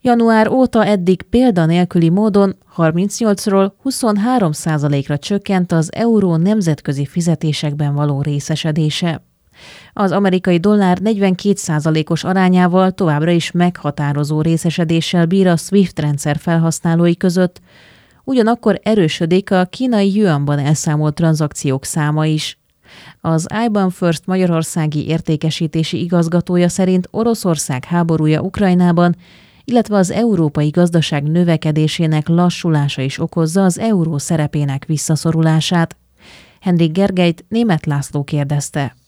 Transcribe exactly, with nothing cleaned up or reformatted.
Január óta eddig példanélküli módon harmincnyolcról huszonhárom százalékra csökkent az euró nemzetközi fizetésekben való részesedése. Az amerikai dollár negyvenkét százalékos arányával továbbra is meghatározó részesedéssel bír a SWIFT rendszer felhasználói között, ugyanakkor erősödik a kínai yuanban elszámolt tranzakciók száma is. Az i ban First magyarországi értékesítési igazgatója szerint Oroszország háborúja Ukrajnában, illetve az európai gazdaság növekedésének lassulása is okozza az euró szerepének visszaszorulását. Henrik Gergelyt Németh László kérdezte.